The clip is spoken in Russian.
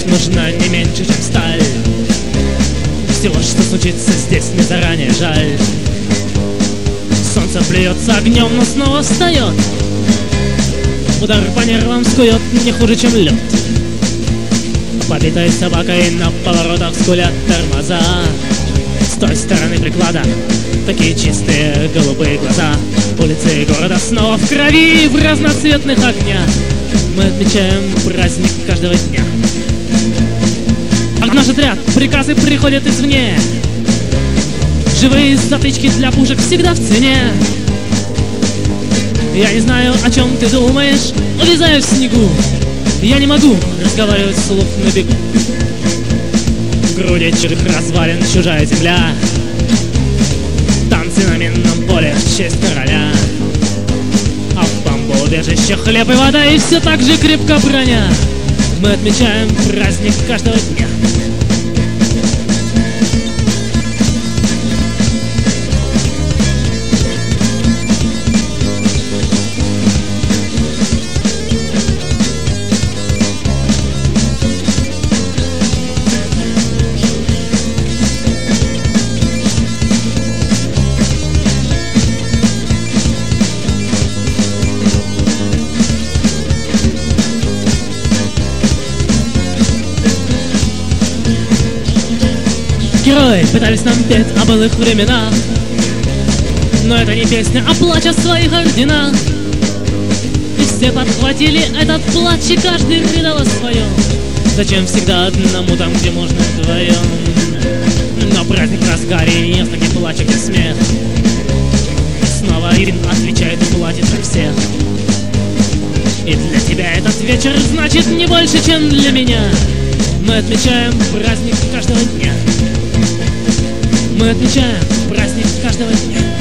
Кровь нужна не меньше, чем сталь. Всего, что случится здесь, мне заранее жаль. Солнце плюется огнем, но снова встает. Удар по нервам скует не хуже, чем лед. Побитой собакой на поворотах скулят тормоза. С той стороны приклада такие чистые голубые глаза. Улицы города снова в крови, в разноцветных огнях. Мы отмечаем праздник каждого дня. А наш отряд приказы приходят извне. Живые затычки для пушек всегда в цене. Я не знаю, о чем ты думаешь, увязаю в снегу. Я не могу разговаривать вслух на бегу. В груди чужих развалин чужая земля. Танцы на минном поле в честь короля. А в бомбоубежище хлеб и вода, и все так же крепко броня. Мы отмечаем праздник каждого дня. Герои пытались нам петь о былых временах, но это не песня, а плач о своих орденах. И все подхватили этот плач, и каждый рыдал о своем. Зачем всегда одному там, где можно вдвоем? Но праздник в разгаре, и нет таких плачек и смех. Снова Ирин отвечает и платит за всех. И для тебя этот вечер значит не больше, чем для меня. Мы отмечаем праздник каждого дня. Мы отмечаем праздник каждого дня.